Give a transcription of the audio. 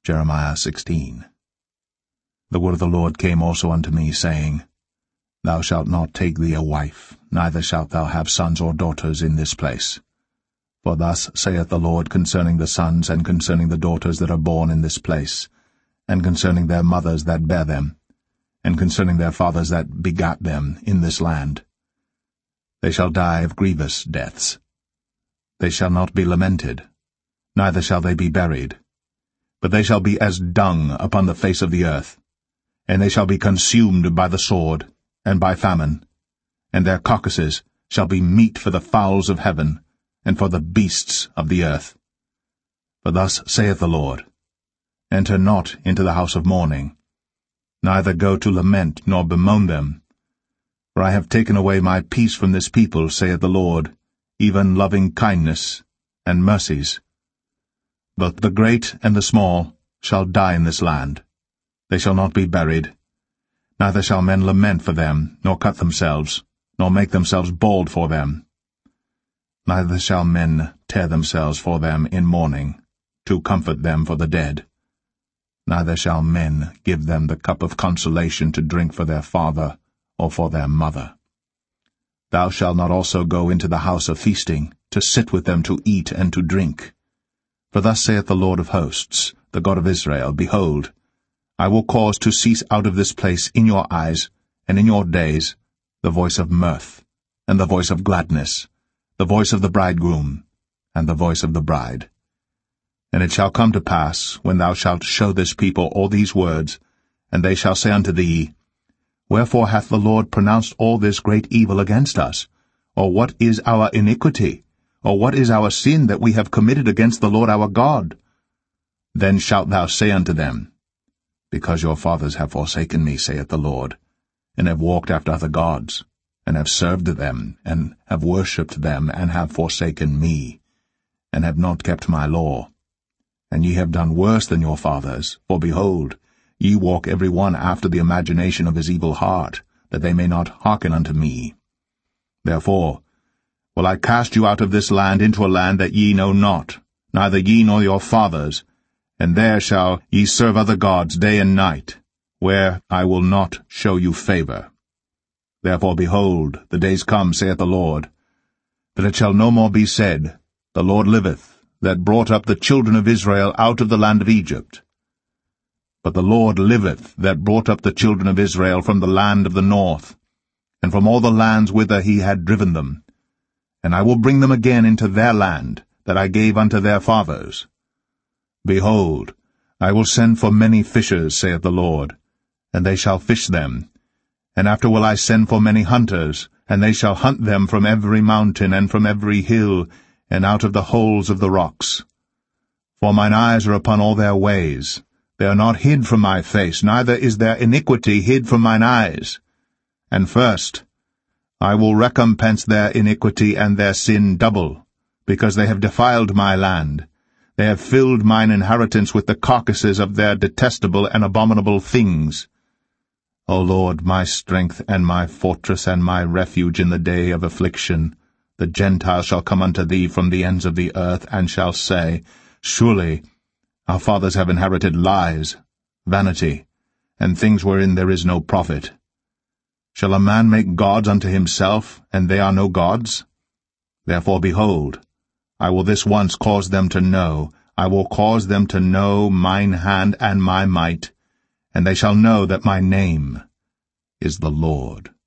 Jeremiah 16. The word of the Lord came also unto me, saying, Thou shalt not take thee a wife, neither shalt thou have sons or daughters in this place. For thus saith the Lord concerning the sons and concerning the daughters that are born in this place, and concerning their mothers that bare them, and concerning their fathers that begat them in this land. They shall die of grievous deaths. They shall not be lamented, neither shall they be buried, but they shall be as dung upon the face of the earth, and they shall be consumed by the sword, and by famine, and their carcasses shall be meat for the fowls of heaven, and for the beasts of the earth. For thus saith the Lord, Enter not into the house of mourning, neither go to lament nor bemoan them. For I have taken away my peace from this people, saith the Lord, even loving kindness and mercies. Both the great and the small shall die in this land. They shall not be buried, neither shall men lament for them, nor cut themselves, nor make themselves bald for them. Neither shall men tear themselves for them in mourning, to comfort them for the dead. Neither shall men give them the cup of consolation to drink for their father or for their mother. Thou shalt not also go into the house of feasting, to sit with them to eat and to drink. For thus saith the Lord of hosts, the God of Israel, Behold, I will cause to cease out of this place in your eyes and in your days the voice of mirth, and the voice of gladness, the voice of the bridegroom, and the voice of the bride. And it shall come to pass, when thou shalt show this people all these words, and they shall say unto thee, Wherefore hath the Lord pronounced all this great evil against us? Or what is our iniquity? Or what is our sin that we have committed against the Lord our God? Then shalt thou say unto them, Because your fathers have forsaken me, saith the Lord, and have walked after other gods, and have served them, and have worshipped them, and have forsaken me, and have not kept my law. And ye have done worse than your fathers, for behold, ye walk every one after the imagination of his evil heart, that they may not hearken unto me. Therefore will I cast you out of this land into a land that ye know not, neither ye nor your fathers, and there shall ye serve other gods day and night, where I will not show you favor. Therefore, behold, the days come, saith the Lord, that it shall no more be said, The Lord liveth, that brought up the children of Israel out of the land of Egypt. But the Lord liveth, that brought up the children of Israel from the land of the north, and from all the lands whither he had driven them. And I will bring them again into their land, that I gave unto their fathers. Behold, I will send for many fishers, saith the Lord, and they shall fish them. And after will I send for many hunters, and they shall hunt them from every mountain and from every hill, and out of the holes of the rocks. For mine eyes are upon all their ways. They are not hid from my face, neither is their iniquity hid from mine eyes. And first, I will recompense their iniquity and their sin double, because they have defiled my land. They have filled mine inheritance with the carcasses of their detestable and abominable things. O Lord, my strength and my fortress and my refuge in the day of affliction, the Gentiles shall come unto thee from the ends of the earth, and shall say, Surely our fathers have inherited lies, vanity, and things wherein there is no profit. Shall a man make gods unto himself, and they are no gods? Therefore, behold, I will this once cause them to know, I will cause them to know mine hand and my might, and they shall know that my name is the Lord.